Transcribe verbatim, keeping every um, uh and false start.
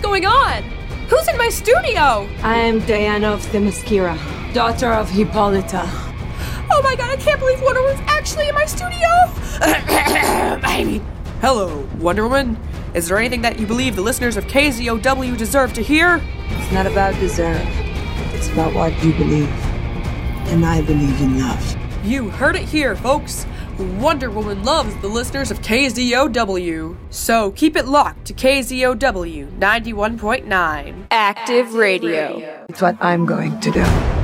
going on? Who's in my studio? I am Diana of Themyscira, daughter of Hippolyta. Oh my god, I can't believe Wonder Woman's actually in my studio! I mean, hello, Wonder Woman. Is there anything that you believe the listeners of K Z O W deserve to hear? It's not about deserve. It's about what you believe. And I believe in love. You heard it here, folks. Wonder Woman loves the listeners of K Z O W. So keep it locked to K Z O W ninety-one point nine. Active Radio. It's what I'm going to do.